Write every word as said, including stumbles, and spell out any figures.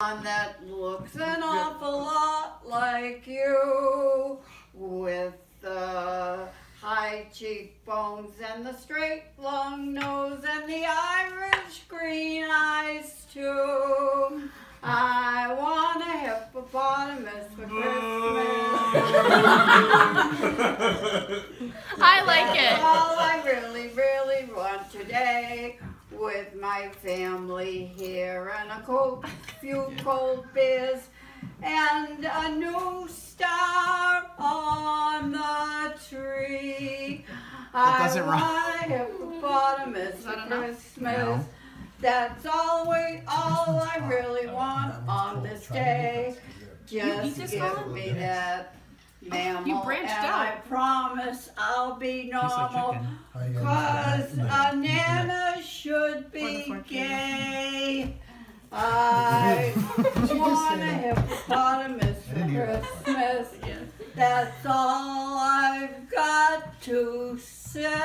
that looks an awful lot like you, with the high cheekbones and the straight long nose and the Irish green eyes too. I want a hippopotamus for Christmas. I like it. That's all I really, really want today, with my family here and a cold, few cold beers and a new star on the tree. That doesn't I want a hippopotamus for Christmas. No. That's always all I really want on this day. Just this give one? me that mammal, You branched and out. I promise I'll be Piece of normal. chicken. Cause a nana should be gay. I want a hippopotamus for Christmas. That's all I've got to say.